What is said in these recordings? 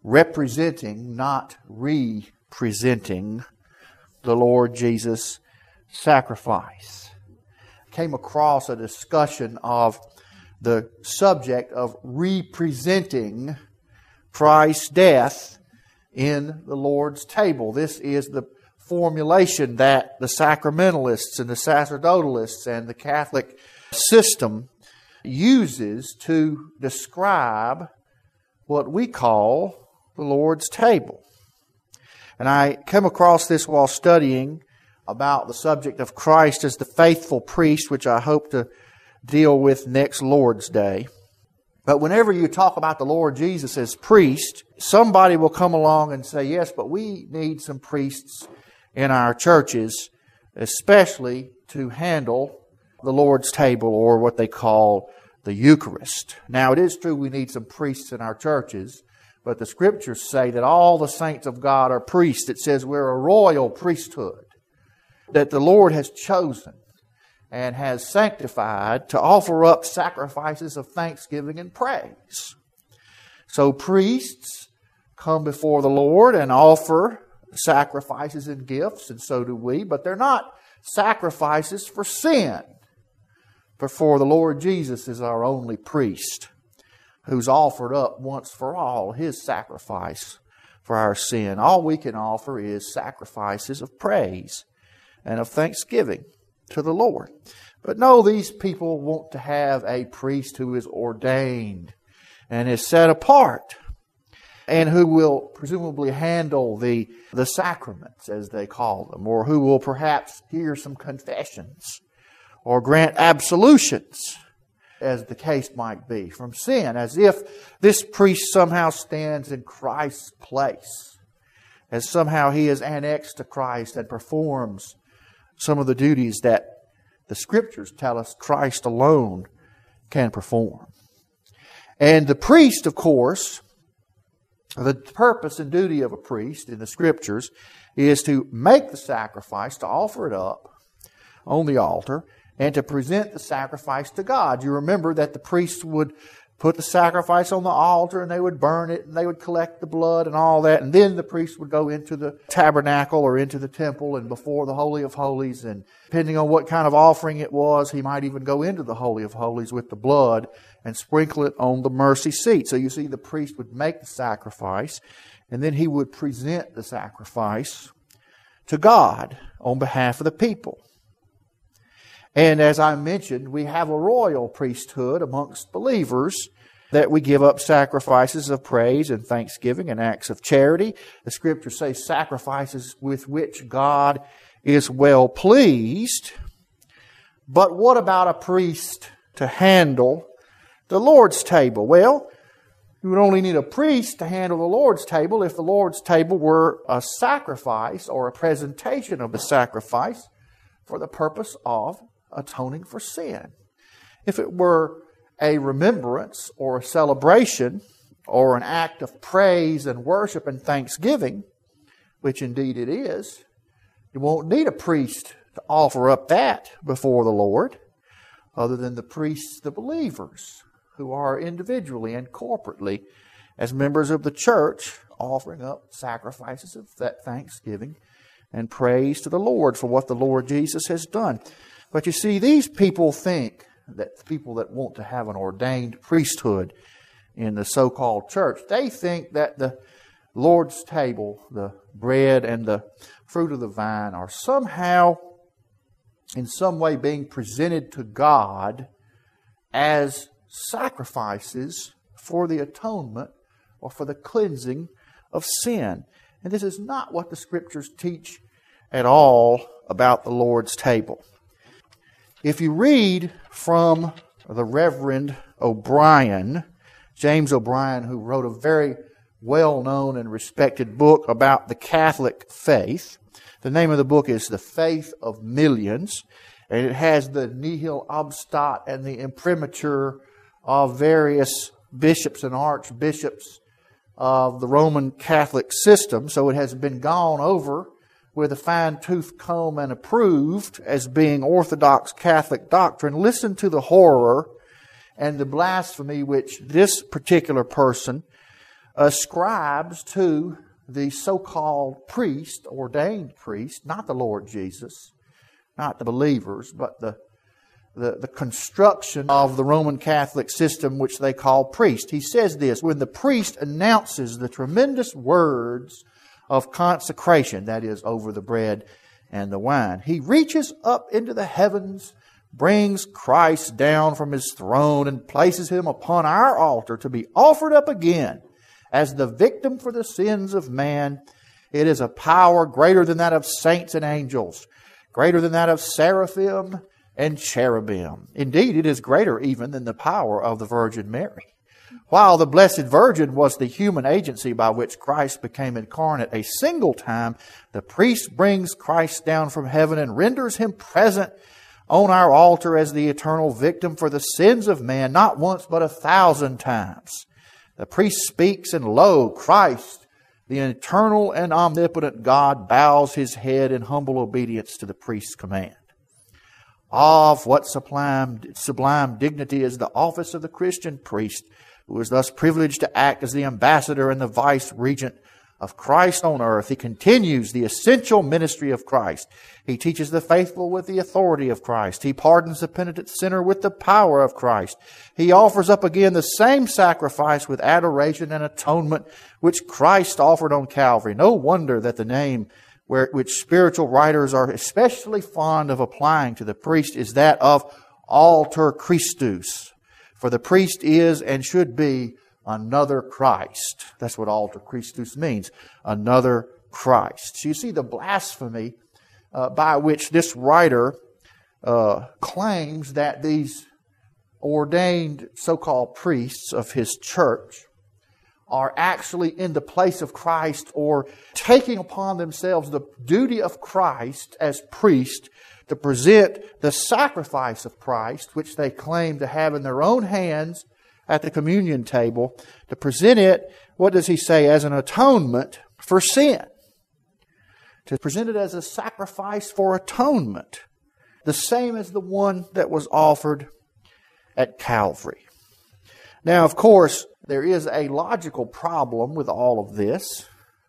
representing, not representing, the Lord Jesus' sacrifice. I came across a discussion of the subject of representing Christ's death in the Lord's table. This is the formulation that the sacramentalists and the sacerdotalists and the Catholic system uses to describe what we call the Lord's table. And I came across this while studying about the subject of Christ as the faithful priest, which I hope to deal with next Lord's Day. But whenever you talk about the Lord Jesus as priest, somebody will come along and say, yes, but we need some priests in our churches, especially to handle the Lord's table, or what they call the Eucharist. Now, it is true we need some priests in our churches, but the Scriptures say that all the saints of God are priests. It says we're a royal priesthood that the Lord has chosen and has sanctified to offer up sacrifices of thanksgiving and praise. So priests come before the Lord and offer sacrifices and gifts, and so do we, but they're not sacrifices for sin. For the Lord Jesus is our only priest, who's offered up once for all His sacrifice for our sin. All we can offer is sacrifices of praise and of thanksgiving to the Lord. But no, these people want to have a priest who is ordained and is set apart, and who will presumably handle the sacraments, as they call them, or who will perhaps hear some confessions or grant absolutions, as the case might be, from sin, as if this priest somehow stands in Christ's place, as somehow he is annexed to Christ and performs some of the duties that the Scriptures tell us Christ alone can perform. And the priest, of course, the purpose and duty of a priest in the Scriptures is to make the sacrifice, to offer it up on the altar, and to present the sacrifice to God. You remember that the priests would put the sacrifice on the altar, and they would burn it, and they would collect the blood and all that, and then the priest would go into the tabernacle or into the temple and before the Holy of Holies, and depending on what kind of offering it was, he might even go into the Holy of Holies with the blood and sprinkle it on the mercy seat. So you see, the priest would make the sacrifice, and then he would present the sacrifice to God on behalf of the people. And as I mentioned, we have a royal priesthood amongst believers, that we give up sacrifices of praise and thanksgiving and acts of charity. The Scriptures say sacrifices with which God is well pleased. But what about a priest to handle the Lord's table? Well, you would only need a priest to handle the Lord's table if the Lord's table were a sacrifice or a presentation of the sacrifice for the purpose of atoning for sin. If it were a remembrance or a celebration or an act of praise and worship and thanksgiving, which indeed it is, you won't need a priest to offer up that before the Lord, other than the priests, the believers, who are individually and corporately, as members of the church, offering up sacrifices of that thanksgiving and praise to the Lord for what the Lord Jesus has done. But you see, these people think that the people that want to have an ordained priesthood in the so-called church, they think that the Lord's table, the bread and the fruit of the vine, are somehow, in some way, being presented to God as sacrifices for the atonement or for the cleansing of sin. And this is not what the Scriptures teach at all about the Lord's table. If you read from the Reverend O'Brien, James O'Brien, who wrote a very well-known and respected book about the Catholic faith, the name of the book is The Faith of Millions, and it has the nihil obstat and the imprimatur of various bishops and archbishops of the Roman Catholic system. So it has been gone over with a fine-tooth comb and approved as being Orthodox Catholic doctrine. Listen to the horror and the blasphemy which this particular person ascribes to the so-called priest, ordained priest, not the Lord Jesus, not the believers, but the construction of the Roman Catholic system which they call priest. He says this, when the priest announces the tremendous words of consecration, that is, over the bread and the wine, he reaches up into the heavens, brings Christ down from His throne, and places Him upon our altar to be offered up again as the victim for the sins of man. It is a power greater than that of saints and angels, greater than that of seraphim and cherubim. Indeed, it is greater even than the power of the Virgin Mary. While the Blessed Virgin was the human agency by which Christ became incarnate a single time, the priest brings Christ down from heaven and renders Him present on our altar as the eternal victim for the sins of man, not once but 1,000 times. The priest speaks, and lo, Christ, the eternal and omnipotent God, bows His head in humble obedience to the priest's command. Of what sublime dignity is the office of the Christian priest, who is thus privileged to act as the ambassador and the vice-regent of Christ on earth. He continues the essential ministry of Christ. He teaches the faithful with the authority of Christ. He pardons the penitent sinner with the power of Christ. He offers up again the same sacrifice with adoration and atonement which Christ offered on Calvary. No wonder that the name which spiritual writers are especially fond of applying to the priest is that of alter Christus. For the priest is and should be another Christ. That's what alter Christus means. Another Christ. So you see the blasphemy by which this writer claims that these ordained so-called priests of his church are actually in the place of Christ, or taking upon themselves the duty of Christ as priest to present the sacrifice of Christ, which they claim to have in their own hands at the communion table, to present it, what does he say, as an atonement for sin. To present it as a sacrifice for atonement, the same as the one that was offered at Calvary. Now, of course, there is a logical problem with all of this.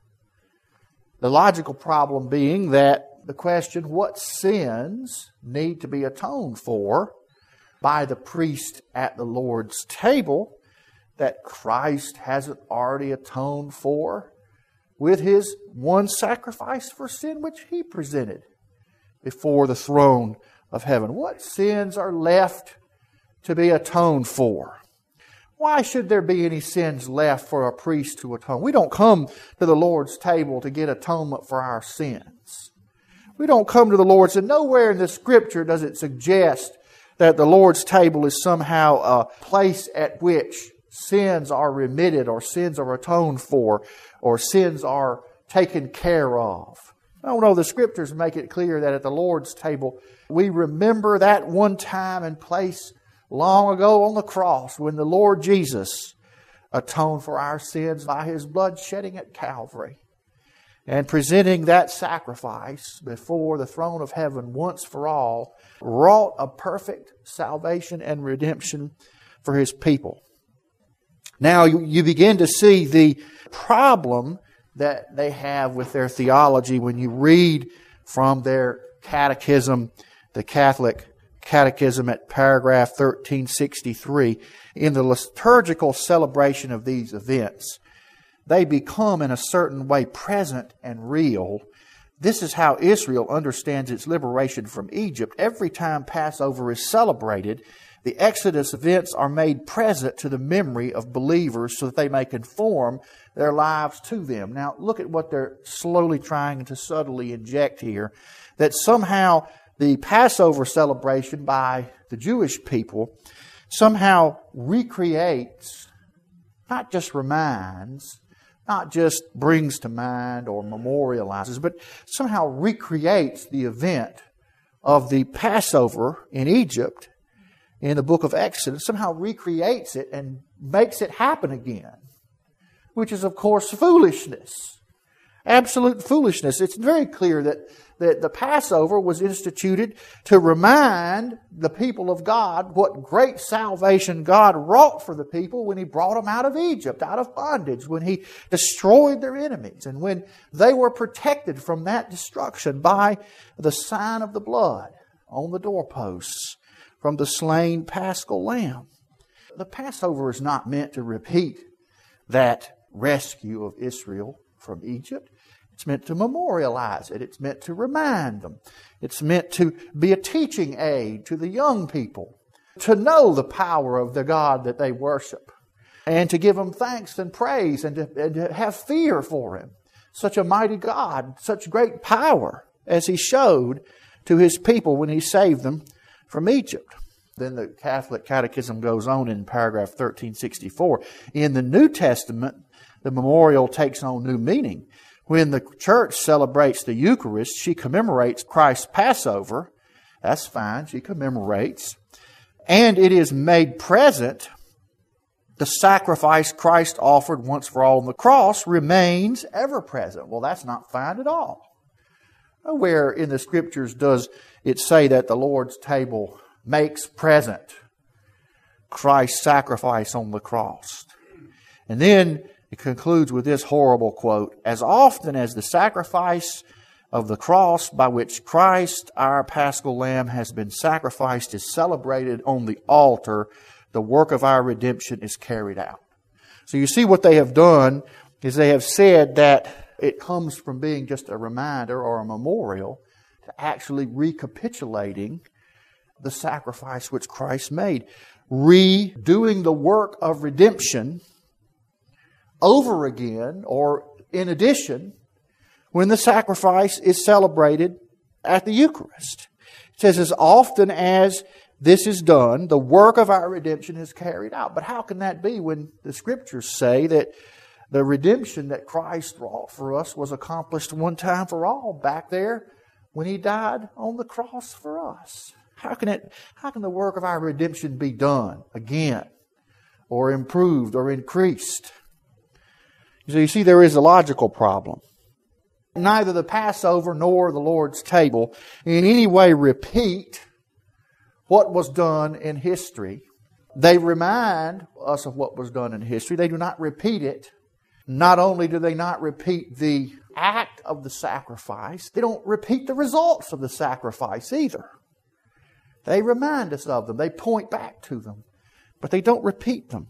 The logical problem being that the question, what sins need to be atoned for by the priest at the Lord's table that Christ hasn't already atoned for with His one sacrifice for sin which He presented before the throne of heaven? What sins are left to be atoned for? Why should there be any sins left for a priest to atone? We don't come to the Lord's table to get atonement for our sins. We don't come to the Lord's, and nowhere in the Scripture does it suggest that the Lord's table is somehow a place at which sins are remitted, or sins are atoned for, or sins are taken care of. No, the Scriptures make it clear that at the Lord's table we remember that one time and place long ago on the cross when the Lord Jesus atoned for our sins by His blood shedding at Calvary, and presenting that sacrifice before the throne of heaven once for all, wrought a perfect salvation and redemption for His people. Now you begin to see the problem that they have with their theology when you read from their catechism, the Catholic Catechism at paragraph 1363. In the liturgical celebration of these events, they become in a certain way present and real. This is how Israel understands its liberation from Egypt. Every time Passover is celebrated, the Exodus events are made present to the memory of believers so that they may conform their lives to them. Now, look at what they're slowly trying to subtly inject here, that somehow the Passover celebration by the Jewish people somehow recreates, not just reminds, not just brings to mind or memorializes, but somehow recreates the event of the Passover in Egypt in the book of Exodus, somehow recreates it and makes it happen again, which is, of course, foolishness. Absolute foolishness. It's very clear that the Passover was instituted to remind the people of God what great salvation God wrought for the people when He brought them out of Egypt, out of bondage, when He destroyed their enemies, and when they were protected from that destruction by the sign of the blood on the doorposts from the slain Paschal lamb. The Passover is not meant to repeat that rescue of Israel from Egypt. It's meant to memorialize it. It's meant to remind them. It's meant to be a teaching aid to the young people, to know the power of the God that they worship, and to give Him thanks and praise, and to have fear for Him. Such a mighty God, such great power as He showed to His people when He saved them from Egypt. Then the Catholic Catechism goes on in paragraph 1364. In the New Testament, the memorial takes on new meaning. When the church celebrates the Eucharist, she commemorates Christ's Passover. That's fine, she commemorates. And it is made present. The sacrifice Christ offered once for all on the cross remains ever present. Well, that's not fine at all. Nowhere in the Scriptures does it say that the Lord's table makes present Christ's sacrifice on the cross. And then it concludes with this horrible quote: "As often as the sacrifice of the cross by which Christ, our Paschal Lamb, has been sacrificed is celebrated on the altar, the work of our redemption is carried out." So you see what they have done is they have said that it comes from being just a reminder or a memorial to actually recapitulating the sacrifice which Christ made. Redoing the work of redemption over again, or in addition, when the sacrifice is celebrated at the Eucharist. It says, as often as this is done, the work of our redemption is carried out. But how can that be when the Scriptures say that the redemption that Christ wrought for us was accomplished one time for all back there when He died on the cross for us? How can the work of our redemption be done again, or improved, or increased? So you see, there is a logical problem. Neither the Passover nor the Lord's table in any way repeat what was done in history. They remind us of what was done in history. They do not repeat it. Not only do they not repeat the act of the sacrifice, they don't repeat the results of the sacrifice either. They remind us of them. They point back to them. But they don't repeat them.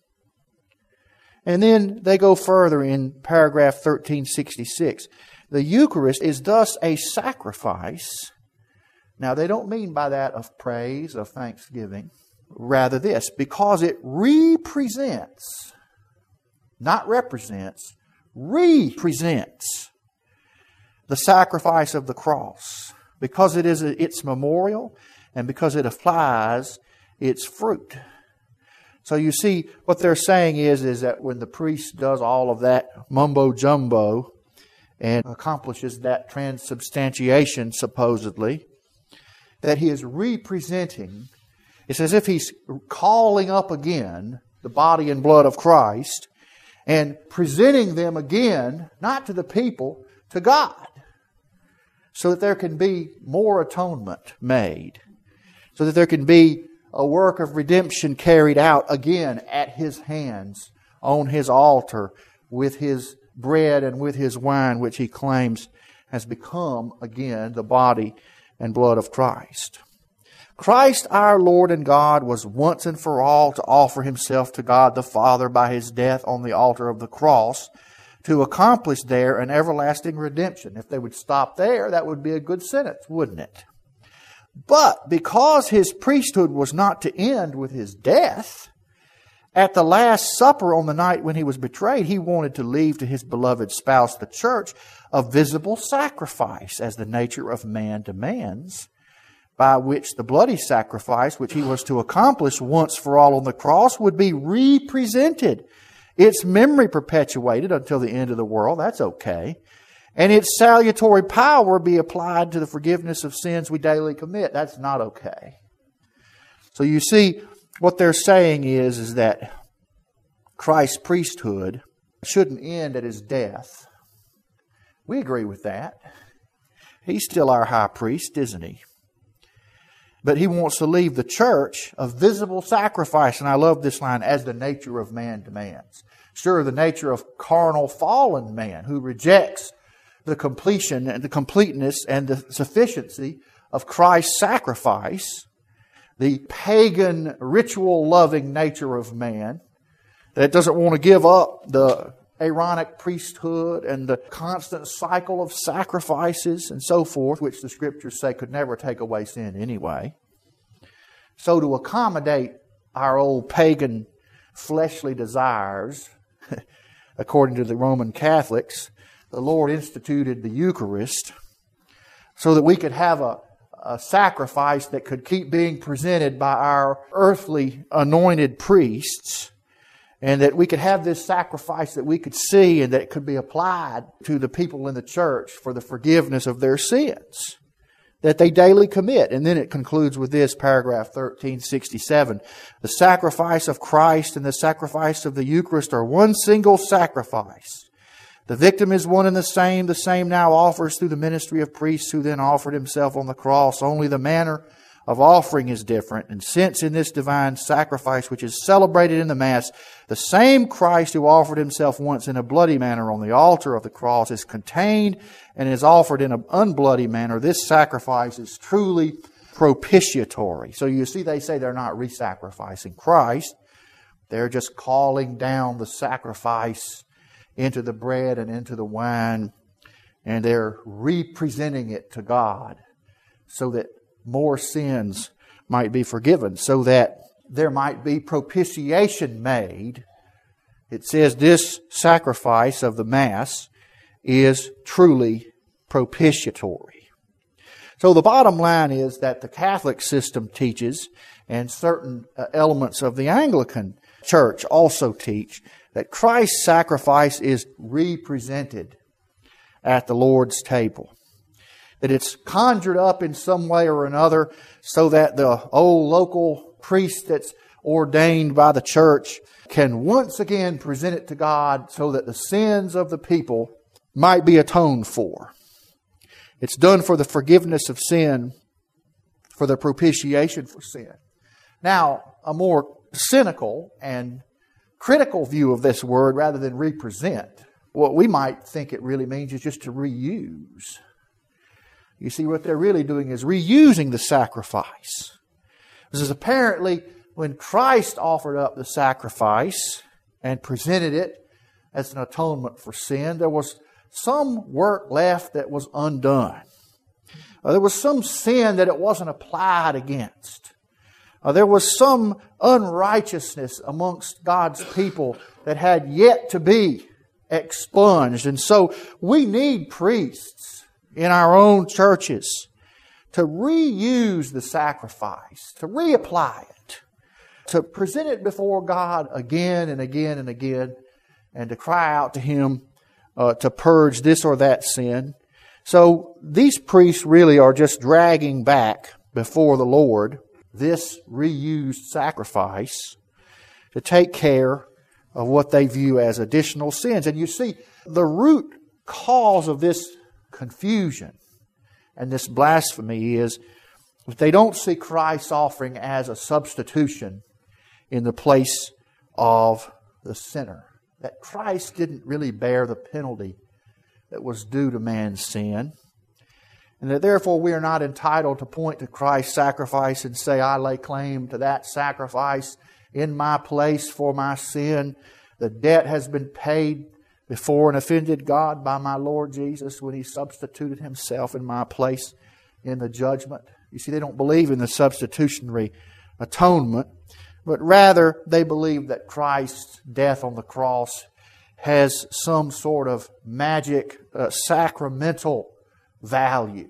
And then they go further in paragraph 1366. The Eucharist is thus a sacrifice. Now, they don't mean by that of praise, of thanksgiving. Rather this, because it represents, not represents, represents the sacrifice of the cross. Because it is its memorial, and because it applies its fruit. So you see, what they're saying is that when the priest does all of that mumbo-jumbo and accomplishes that transubstantiation, supposedly, that he is representing, it's as if he's calling up again the body and blood of Christ and presenting them again, not to the people, to God, so that there can be more atonement made, so that there can be a work of redemption carried out again at His hands, on His altar, with His bread and with His wine, which He claims has become again the body and blood of Christ. Christ our Lord and God was once and for all to offer Himself to God the Father by His death on the altar of the cross, to accomplish there an everlasting redemption. If they would stop there, that would be a good sentence, wouldn't it? But because His priesthood was not to end with His death, at the Last Supper on the night when He was betrayed, He wanted to leave to His beloved spouse, the church, a visible sacrifice, as the nature of man demands, by which the bloody sacrifice, which He was to accomplish once for all on the cross, would be represented. Its memory perpetuated until the end of the world. That's okay. And its salutary power be applied to the forgiveness of sins we daily commit. That's not okay. So you see, what they're saying is that Christ's priesthood shouldn't end at His death. We agree with that. He's still our high priest, isn't he? But he wants to leave the church a visible sacrifice. And I love this line, as the nature of man demands. Sure, the nature of carnal, fallen man who rejects the completion and the completeness and the sufficiency of Christ's sacrifice, the pagan, ritual-loving nature of man that doesn't want to give up the Aaronic priesthood and the constant cycle of sacrifices and so forth, which the Scriptures say could never take away sin anyway. So to accommodate our old pagan fleshly desires, according to the Roman Catholics, the Lord instituted the Eucharist so that we could have a sacrifice that could keep being presented by our earthly anointed priests, and that we could have this sacrifice that we could see and that it could be applied to the people in the church for the forgiveness of their sins that they daily commit. And then it concludes with this, paragraph 1367. The sacrifice of Christ and the sacrifice of the Eucharist are one single sacrifice. The victim is one and the same now offers through the ministry of priests who then offered himself on the cross. Only the manner of offering is different. And since in this divine sacrifice which is celebrated in the Mass, the same Christ who offered himself once in a bloody manner on the altar of the cross is contained and is offered in an unbloody manner, this sacrifice is truly propitiatory. So you see, they say they're not re-sacrificing Christ. They're just calling down the sacrifice into the bread and into the wine, and they're representing it to God so that more sins might be forgiven, so that there might be propitiation made. It says this sacrifice of the Mass is truly propitiatory. So the bottom line is that the Catholic system teaches, and certain elements of the Anglican Church also teach, that Christ's sacrifice is represented at the Lord's table. That it's conjured up in some way or another so that the old local priest that's ordained by the church can once again present it to God so that the sins of the people might be atoned for. It's done for the forgiveness of sin, for the propitiation for sin. Now, a more cynical and critical view of this word, rather than represent, what we might think it really means is just to reuse. You see, what they're really doing is reusing the sacrifice. This is apparently when Christ offered up the sacrifice and presented it as an atonement for sin, there was some work left that was undone. There was some sin that it wasn't applied against. There was some unrighteousness amongst God's people that had yet to be expunged. And so we need priests in our own churches to reuse the sacrifice, to reapply it, to present it before God again and again and again, and to cry out to Him to purge this or that sin. So these priests really are just dragging back before the Lord this reused sacrifice to take care of what they view as additional sins. And you see, the root cause of this confusion and this blasphemy is that they don't see Christ's offering as a substitution in the place of the sinner. That Christ didn't really bear the penalty that was due to man's sin. And that therefore we are not entitled to point to Christ's sacrifice and say, I lay claim to that sacrifice in my place for my sin. The debt has been paid before and offended God by my Lord Jesus when He substituted Himself in my place in the judgment. You see, they don't believe in the substitutionary atonement, but rather they believe that Christ's death on the cross has some sort of magic, sacramental value.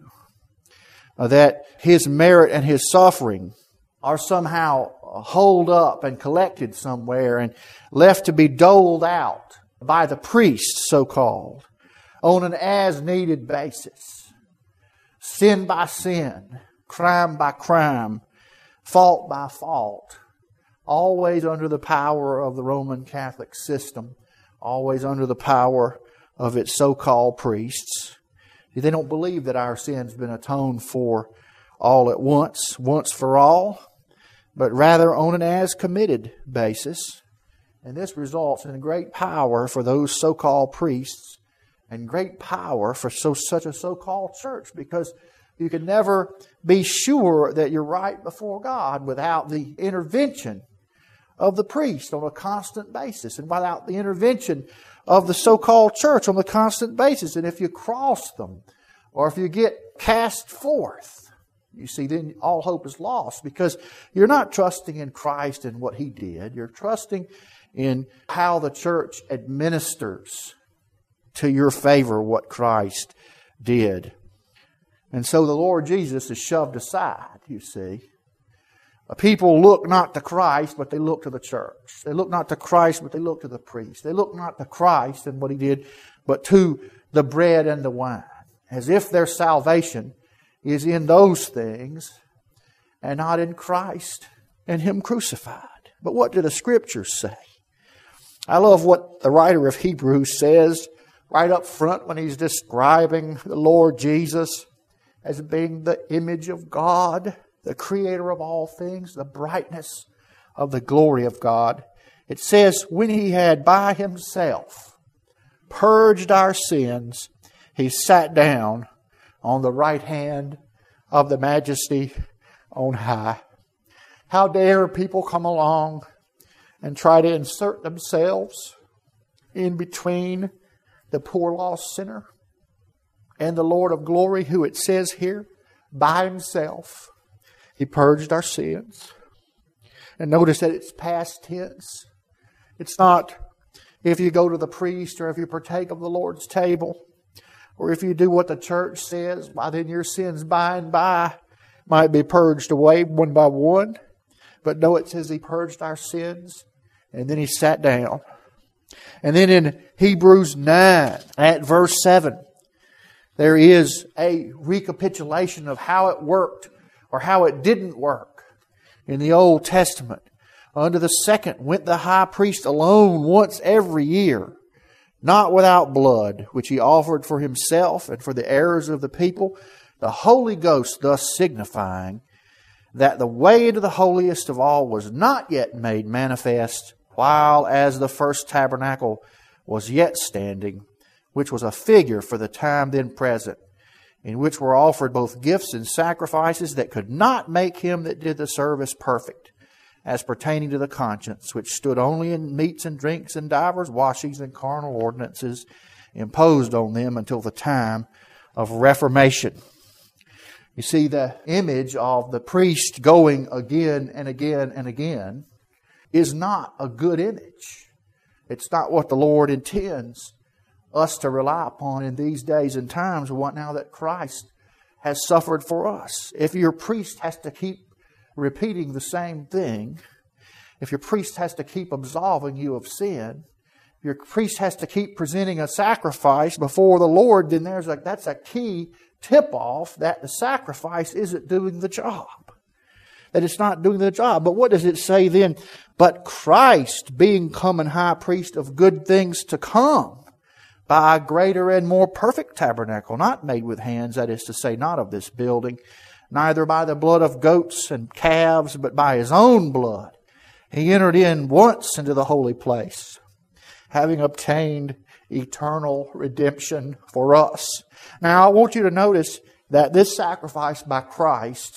That His merit and His suffering are somehow holed up and collected somewhere and left to be doled out by the priests, so-called, on an as-needed basis. Sin by sin, crime by crime, fault by fault, always under the power of the Roman Catholic system, always under the power of its so-called priests. They don't believe that our sin's been atoned for all at once for all, but rather on an as-committed basis. And this results in great power for those so-called priests and great power for such a so-called church, because you can never be sure that you're right before God without the intervention of the priest on a constant basis and without the intervention of the so-called church on a constant basis. And if you cross them or if you get cast forth, you see, then all hope is lost, because you're not trusting in Christ and what He did. You're trusting in how the church administers to your favor what Christ did. And so the Lord Jesus is shoved aside, you see. People look not to Christ, but they look to the church. They look not to Christ, but they look to the priest. They look not to Christ and what He did, but to the bread and the wine, as if their salvation is in those things and not in Christ and Him crucified. But what do the Scriptures say? I love what the writer of Hebrews says right up front when he's describing the Lord Jesus as being the image of God, the Creator of all things, the brightness of the glory of God. It says, when He had by Himself purged our sins, He sat down on the right hand of the Majesty on high. How dare people come along and try to insert themselves in between the poor lost sinner and the Lord of glory, who it says here, by Himself He purged our sins. And notice that it's past tense. It's not if you go to the priest or if you partake of the Lord's table or if you do what the church says, why then your sins by and by might be purged away one by one. But no, it says He purged our sins and then He sat down. And then in Hebrews 9 at verse 7, there is a recapitulation of how it worked or how it didn't work in the Old Testament. Under the second went the high priest alone once every year, not without blood, which he offered for himself and for the errors of the people, the Holy Ghost thus signifying that the way into the holiest of all was not yet made manifest, while as the first tabernacle was yet standing, which was a figure for the time then present, in which were offered both gifts and sacrifices that could not make him that did the service perfect, as pertaining to the conscience, which stood only in meats and drinks and divers washings and carnal ordinances imposed on them until the time of Reformation. You see, the image of the priest going again and again and again is not a good image. It's not what the Lord intends us to rely upon in these days and times, what now that Christ has suffered for us. If your priest has to keep repeating the same thing, if your priest has to keep absolving you of sin, if your priest has to keep presenting a sacrifice before the Lord, then that's a key tip-off that the sacrifice isn't doing the job. That it's not doing the job. But what does it say then? But Christ, being come and high priest of good things to come, by a greater and more perfect tabernacle, not made with hands, that is to say, not of this building, neither by the blood of goats and calves, but by His own blood, He entered in once into the holy place, having obtained eternal redemption for us. Now, I want you to notice that this sacrifice by Christ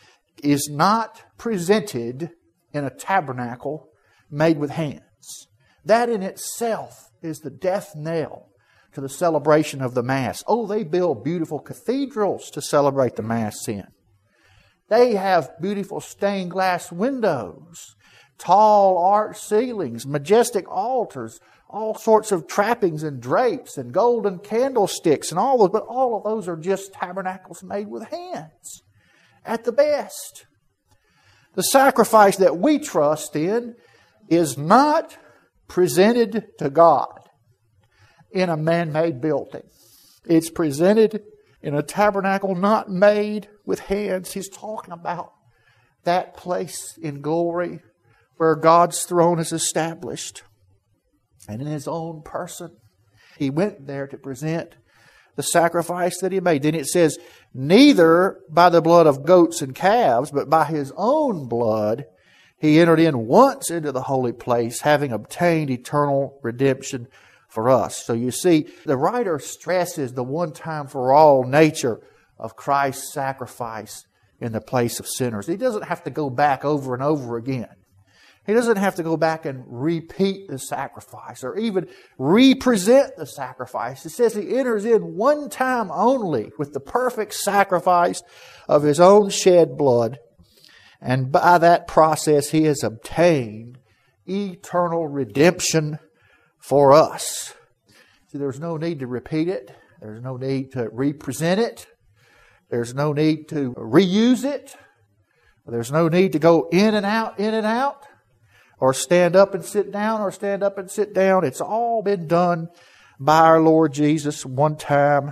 is not presented in a tabernacle made with hands. That in itself is the death knell to the celebration of the Mass. Oh, they build beautiful cathedrals to celebrate the Mass in. They have beautiful stained glass windows, tall arched ceilings, majestic altars, all sorts of trappings and drapes and golden candlesticks and all those. But all of those are just tabernacles made with hands at the best. The sacrifice that we trust in is not presented to God in a man-made building. It's presented in a tabernacle not made with hands. He's talking about that place in glory where God's throne is established. And in His own person, He went there to present the sacrifice that He made. Then it says, neither by the blood of goats and calves, but by His own blood, He entered in once into the holy place, having obtained eternal redemption for us. So you see, the writer stresses the one-time-for-all nature of Christ's sacrifice in the place of sinners. He doesn't have to go back over and over again. He doesn't have to go back and repeat the sacrifice or even represent the sacrifice. It says He enters in one time only with the perfect sacrifice of His own shed blood. And by that process, He has obtained eternal redemption for us. See, there's no need to repeat it. There's no need to represent it. There's no need to reuse it. There's no need to go in and out, or stand up and sit down, or stand up and sit down. It's all been done by our Lord Jesus one time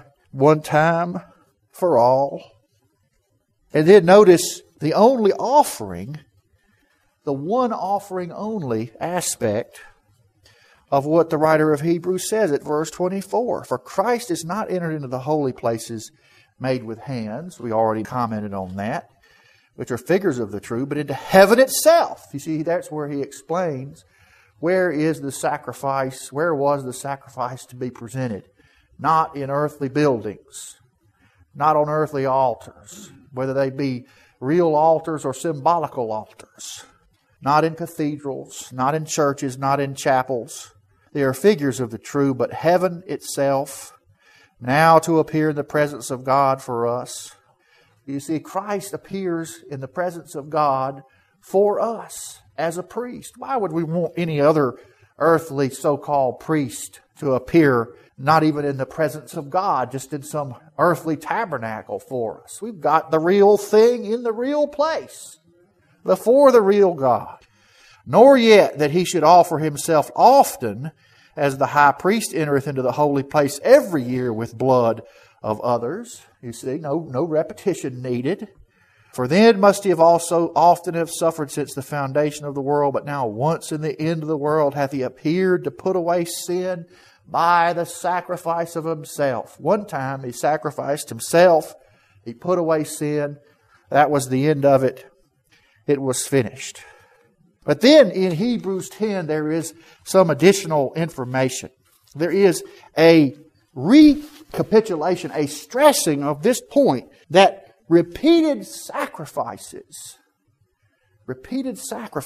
for all. And then notice the only offering, the one offering only aspect of what the writer of Hebrews says at verse 24. For Christ is not entered into the holy places made with hands. We already commented on that, which are figures of the true, but into heaven itself. You see, that's where he explains where is the sacrifice, where was the sacrifice to be presented. Not in earthly buildings, not on earthly altars, whether they be real altars or symbolical altars. Not in cathedrals, not in churches, not in chapels. They are figures of the true, but heaven itself, now to appear in the presence of God for us. You see, Christ appears in the presence of God for us as a priest. Why would we want any other earthly so-called priest to appear not even in the presence of God, just in some earthly tabernacle for us? We've got the real thing in the real place, before the real God. Nor yet that He should offer Himself often, as the high priest entereth into the holy place every year with blood of others. You see, no repetition needed. For then must He have also often have suffered since the foundation of the world, but now once in the end of the world hath He appeared to put away sin by the sacrifice of Himself. One time He sacrificed Himself. He put away sin. That was the end of it. It was finished. But then in Hebrews 10 there is some additional information. There is a recapitulation, a stressing of this point that repeated sacrifices, repeated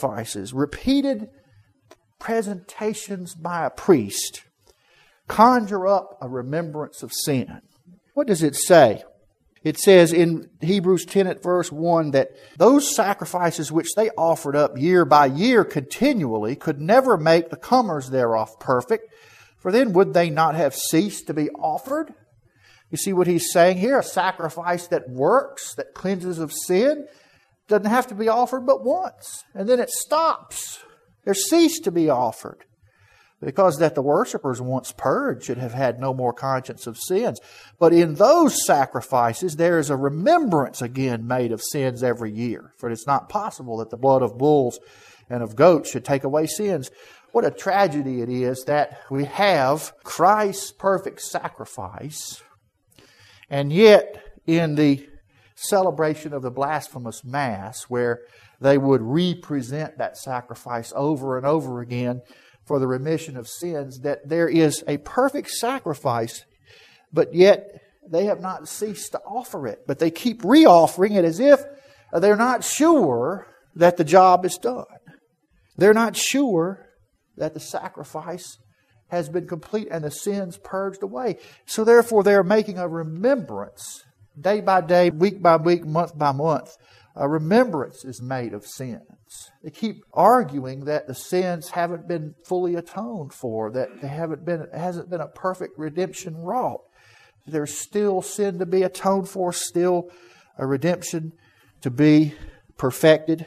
presentations by a priest conjure up a remembrance of sin. What does it say? It says in Hebrews 10 at verse 1 that those sacrifices which they offered up year by year continually could never make the comers thereof perfect, for then would they not have ceased to be offered? You see what he's saying here? A sacrifice that works, that cleanses of sin, doesn't have to be offered but once, and then it stops. They're ceased to be offered. Because that the worshipers once purged should have had no more conscience of sins. But in those sacrifices there is a remembrance again made of sins every year. For it's not possible that the blood of bulls and of goats should take away sins. What a tragedy it is that we have Christ's perfect sacrifice, and yet in the celebration of the blasphemous Mass, where they would represent that sacrifice over and over again for the remission of sins, that there is a perfect sacrifice, but yet they have not ceased to offer it. But they keep re-offering it as if they're not sure that the job is done. They're not sure that the sacrifice has been complete and the sins purged away. So therefore they're making a remembrance, day by day, week by week, month by month. A remembrance is made of sins. They keep arguing that the sins haven't been fully atoned for, that it hasn't been a perfect redemption wrought. There's still sin to be atoned for, still a redemption to be perfected.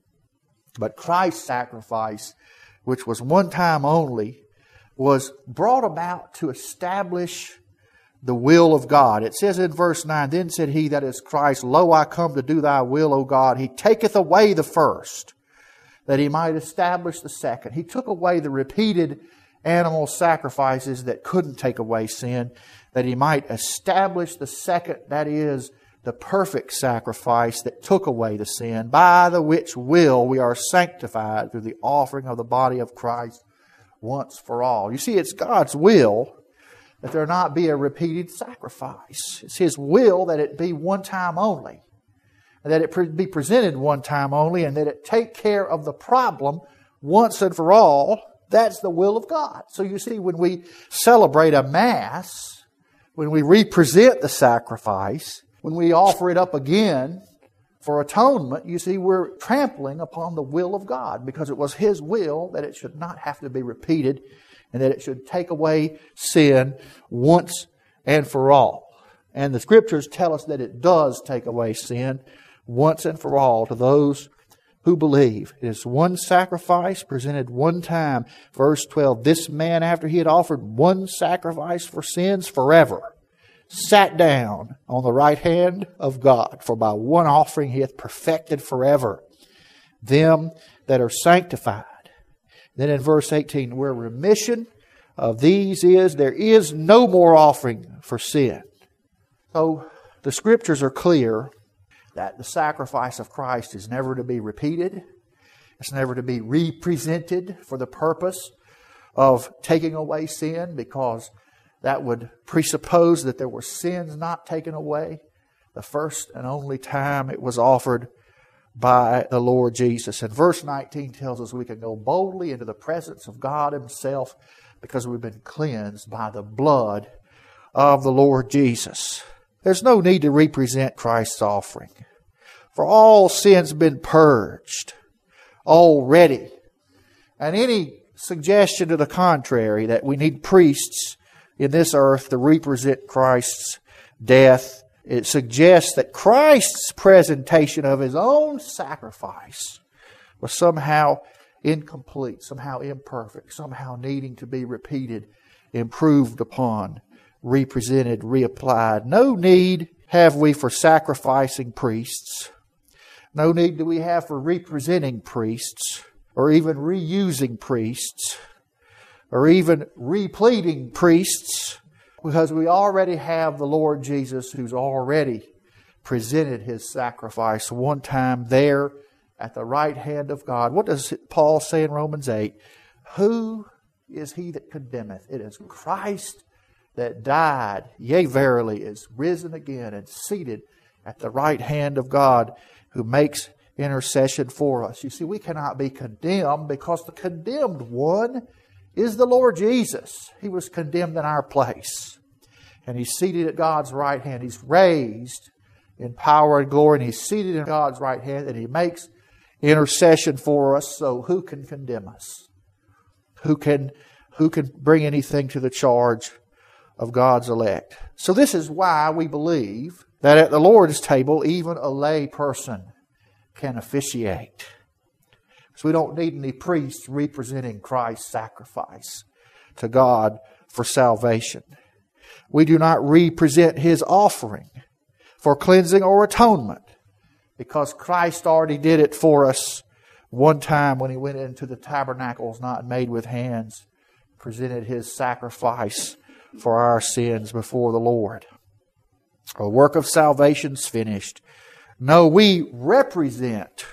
But Christ's sacrifice, which was one time only, was brought about to establish the will of God. It says in verse 9, Then said He that is Christ, Lo, I come to do Thy will, O God. He taketh away the first, that He might establish the second. He took away the repeated animal sacrifices that couldn't take away sin, that He might establish the second, that is, the perfect sacrifice that took away the sin, by the which will we are sanctified through the offering of the body of Christ once for all. You see, it's God's will that there not be a repeated sacrifice. It's His will that it be one time only, and that it be presented one time only, and that it take care of the problem once and for all. That's the will of God. So you see, when we celebrate a Mass, when we represent the sacrifice, when we offer it up again for atonement, you see, we're trampling upon the will of God, because it was His will that it should not have to be repeated, and that it should take away sin once and for all. And the Scriptures tell us that it does take away sin once and for all to those who believe. It is one sacrifice presented one time. Verse 12, this man, after he had offered one sacrifice for sins forever, sat down on the right hand of God, for by one offering He hath perfected forever them that are sanctified. Then in verse 18, where remission of these is, there is no more offering for sin. So the Scriptures are clear that the sacrifice of Christ is never to be repeated. It's never to be represented for the purpose of taking away sin, because that would presuppose that there were sins not taken away the first and only time it was offered by the Lord Jesus. And verse 19 tells us we can go boldly into the presence of God Himself because we've been cleansed by the blood of the Lord Jesus. There's no need to represent Christ's offering, for all sin's been purged already. And any suggestion to the contrary, that we need priests in this earth to represent Christ's death, it suggests that Christ's presentation of His own sacrifice was somehow incomplete, somehow imperfect, somehow needing to be repeated, improved upon, represented, reapplied. No need have we for sacrificing priests. No need do we have for representing priests, or even reusing priests, or even repleting priests, because we already have the Lord Jesus, who's already presented His sacrifice one time there at the right hand of God. What does Paul say in Romans 8? Who is he that condemneth? It is Christ that died, yea, verily, is risen again and seated at the right hand of God, who makes intercession for us. You see, we cannot be condemned, because the condemned one is the Lord Jesus. He was condemned in our place, and He's seated at God's right hand. He's raised in power and glory, and He's seated in God's right hand, and He makes intercession for us. So who can condemn us? Who can bring anything to the charge of God's elect? So this is why we believe that at the Lord's table, even a lay person can officiate. So we don't need any priests representing Christ's sacrifice to God for salvation. We do not represent His offering for cleansing or atonement, because Christ already did it for us one time when He went into the tabernacles not made with hands, presented His sacrifice for our sins before the Lord. The work of salvation's finished. No, we represent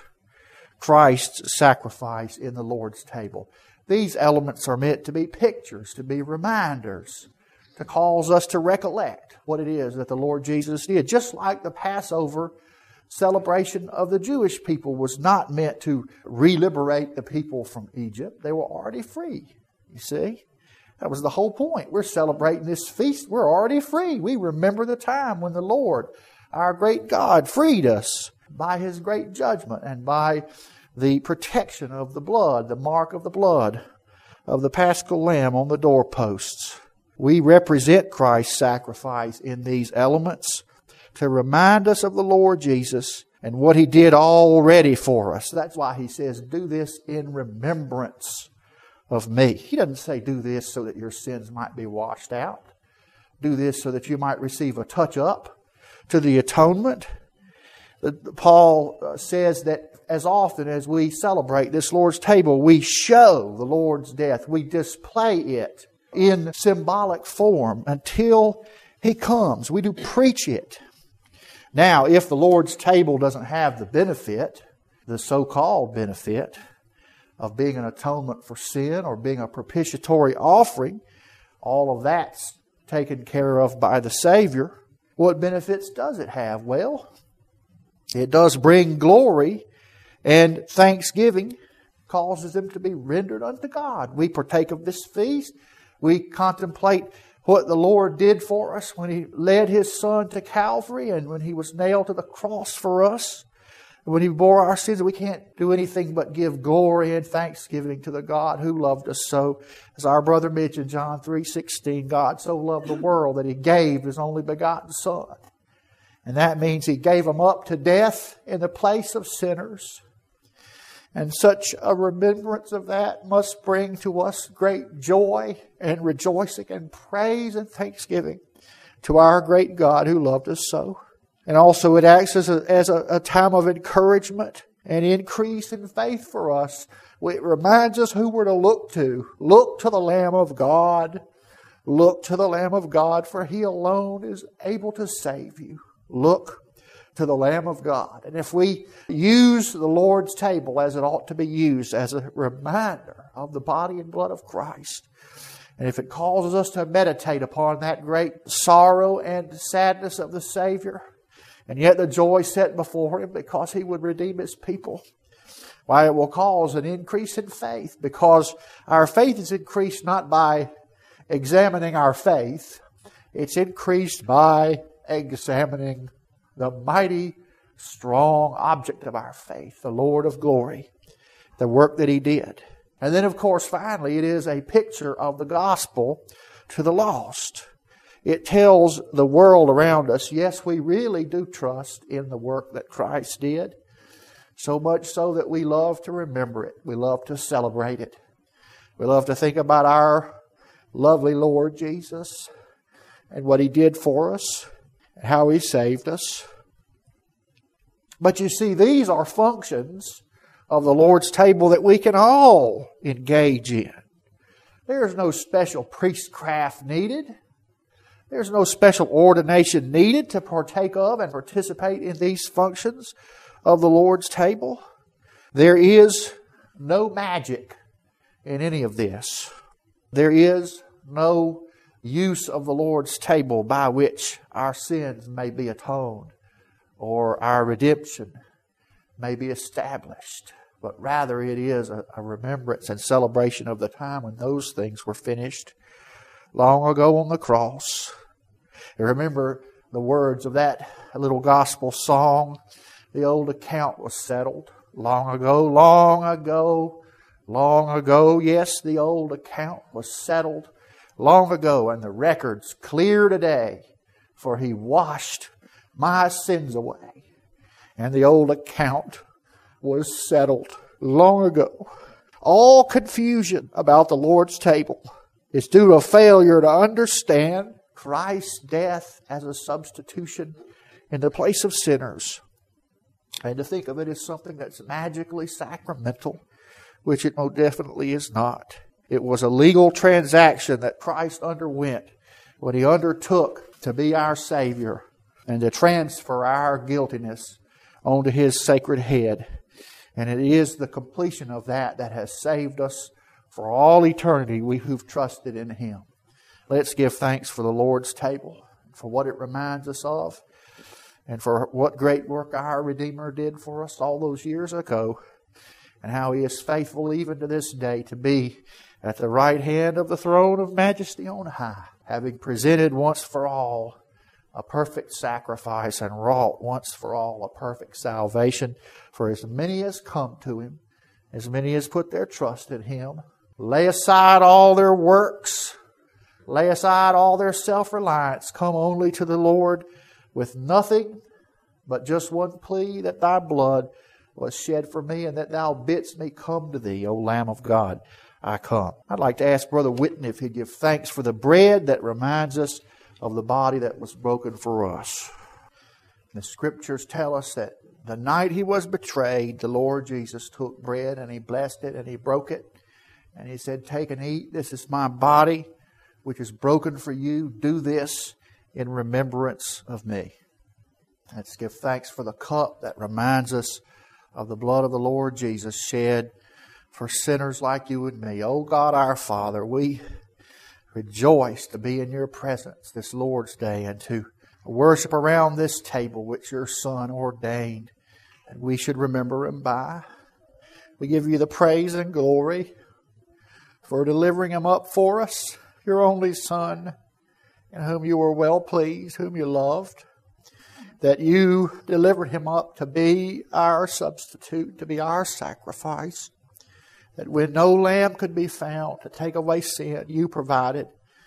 Christ's sacrifice in the Lord's table. These elements are meant to be pictures, to be reminders, to cause us to recollect what it is that the Lord Jesus did. Just like the Passover celebration of the Jewish people was not meant to re-liberate the people from Egypt. They were already free, you see. That was the whole point. We're celebrating this feast. We're already free. We remember the time when the Lord, our great God, freed us by His great judgment and by the protection of the blood, the mark of the blood of the Paschal Lamb on the doorposts. We represent Christ's sacrifice in these elements to remind us of the Lord Jesus and what He did already for us. That's why He says, do this in remembrance of me. He doesn't say do this so that your sins might be washed out. Do this so that you might receive a touch-up to the atonement. Paul says that as often as we celebrate this Lord's table, we show the Lord's death. We display it in symbolic form until He comes. We do preach it. Now, if the Lord's table doesn't have the benefit, the so-called benefit of being an atonement for sin or being a propitiatory offering, all of that's taken care of by the Savior. What benefits does it have? Well, it does bring glory, and thanksgiving causes them to be rendered unto God. We partake of this feast. We contemplate what the Lord did for us when He led His Son to Calvary and when He was nailed to the cross for us. When He bore our sins, we can't do anything but give glory and thanksgiving to the God who loved us so. As our brother mentioned, John 3:16, God so loved the world that He gave His only begotten Son. And that means He gave Him up to death in the place of sinners. And such a remembrance of that must bring to us great joy and rejoicing and praise and thanksgiving to our great God who loved us so. And also it acts as a time of encouragement and increase in faith for us. It reminds us who we're to look to. Look to the Lamb of God. Look to the Lamb of God, for He alone is able to save you. Look to the Lamb of God. And if we use the Lord's table as it ought to be used, as a reminder of the body and blood of Christ, and if it causes us to meditate upon that great sorrow and sadness of the Savior, and yet the joy set before Him because He would redeem His people, why, it will cause an increase in faith, because our faith is increased not by examining our faith, it's increased by examining the mighty, strong object of our faith, the Lord of glory, the work that He did. And then, of course, finally, it is a picture of the gospel to the lost. It tells the world around us, yes, we really do trust in the work that Christ did, so much so that we love to remember it. We love to celebrate it. We love to think about our lovely Lord Jesus and what He did for us, and how He saved us. But you see, these are functions of the Lord's table that we can all engage in. There's no special priestcraft needed. There's no special ordination needed to partake of and participate in these functions of the Lord's table. There is no magic in any of this. There is no use of the Lord's table by which our sins may be atoned or our redemption may be established. But rather it is a remembrance and celebration of the time when those things were finished long ago on the cross. And remember the words of that little gospel song, the old account was settled long ago, long ago, long ago. Yes, the old account was settled long ago, and the record's clear today, for He washed my sins away. And the old account was settled long ago. All confusion about the Lord's table is due to a failure to understand Christ's death as a substitution in the place of sinners, and to think of it as something that's magically sacramental, which it most definitely is not. It was a legal transaction that Christ underwent when He undertook to be our Savior and to transfer our guiltiness onto His sacred head. And it is the completion of that has saved us for all eternity, we who've trusted in Him. Let's give thanks for the Lord's table, for what it reminds us of, and for what great work our Redeemer did for us all those years ago, and how He is faithful even to this day to be at the right hand of the throne of majesty on high, having presented once for all a perfect sacrifice and wrought once for all a perfect salvation for as many as come to Him, as many as put their trust in Him. Lay aside all their works, lay aside all their self-reliance, come only to the Lord with nothing but just one plea, that Thy blood was shed for me and that Thou bidst me come to Thee, O Lamb of God, I come. I'd like to ask Brother Whitten if he'd give thanks for the bread that reminds us of the body that was broken for us. The Scriptures tell us that the night He was betrayed, the Lord Jesus took bread and He blessed it and He broke it. And He said, "Take and eat. This is my body, which is broken for you. Do this in remembrance of me." Let's give thanks for the cup that reminds us of the blood of the Lord Jesus shed for sinners like you and me. Oh God, our Father, we rejoice to be in Your presence this Lord's Day and to worship around this table which Your Son ordained that we should remember Him by. We give You the praise and glory for delivering Him up for us, Your only Son, in whom You were well pleased, whom You loved, that You delivered Him up to be our substitute, to be our sacrifice, that when no lamb could be found to take away sin, You provided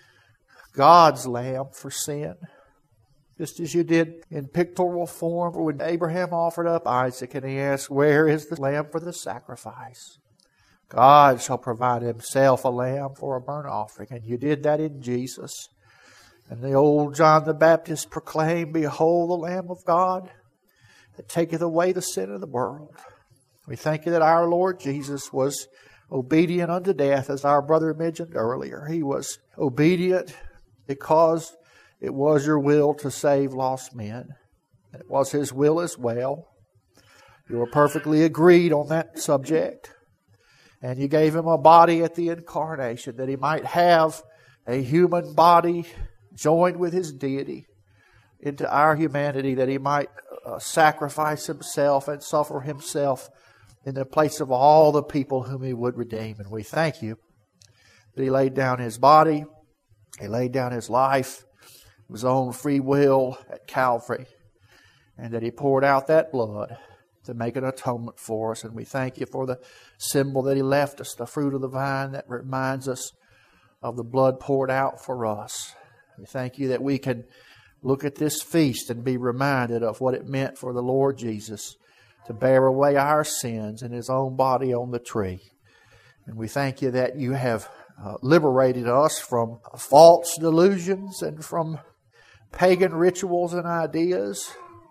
God's lamb for sin. Just as You did in pictorial form when Abraham offered up Isaac and he asked, "Where is the lamb for the sacrifice?" God shall provide Himself a lamb for a burnt offering. And You did that in Jesus. And the old John the Baptist proclaimed, "Behold the Lamb of God that taketh away the sin of the world." We thank You that our Lord Jesus was obedient unto death, as our brother mentioned earlier. He was obedient because it was Your will to save lost men. It was His will as well. You were perfectly agreed on that subject. And You gave Him a body at the incarnation that He might have a human body joined with His deity into our humanity, that He might sacrifice Himself and suffer Himself in the place of all the people whom He would redeem. And we thank You that He laid down His body, He laid down His life of His own free will at Calvary, and that He poured out that blood to make an atonement for us. And we thank You for the symbol that He left us, the fruit of the vine that reminds us of the blood poured out for us. We thank You that we can look at this feast and be reminded of what it meant for the Lord Jesus to bear away our sins in His own body on the tree. And we thank You that You have liberated us from false delusions and from pagan rituals and ideas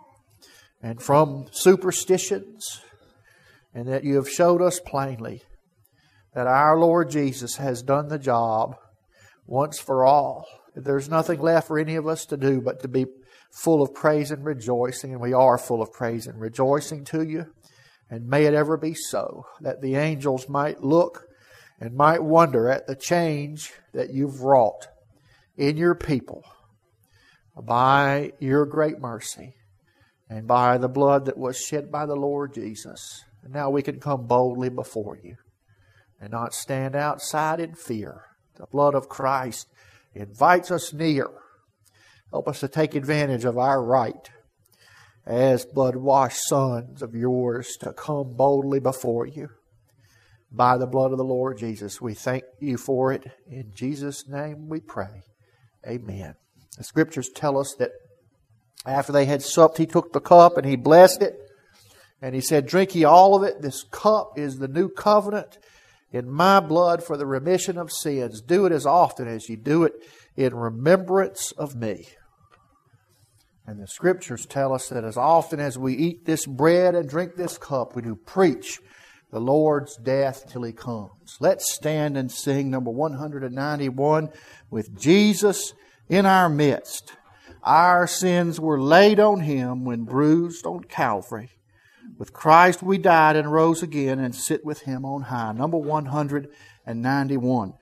and from superstitions, and that You have showed us plainly that our Lord Jesus has done the job once for all. There's nothing left for any of us to do but to be full of praise and rejoicing, and we are full of praise and rejoicing to You. And may it ever be so, that the angels might look and might wonder at the change that You've wrought in Your people by Your great mercy and by the blood that was shed by the Lord Jesus. And now we can come boldly before You and not stand outside in fear. The blood of Christ invites us near. Help us to take advantage of our right as blood-washed sons of Yours to come boldly before You by the blood of the Lord Jesus. We thank You for it. In Jesus' name we pray. Amen. The Scriptures tell us that after they had supped, He took the cup and He blessed it. And He said, "Drink ye all of it. This cup is the new covenant in My blood for the remission of sins. Do it as often as you do it in remembrance of Me." And the Scriptures tell us that as often as we eat this bread and drink this cup, we do preach the Lord's death till He comes. Let's stand and sing number 191, "With Jesus in our midst. Our sins were laid on Him when bruised on Calvary. With Christ we died and rose again and sit with Him on high." Number 191.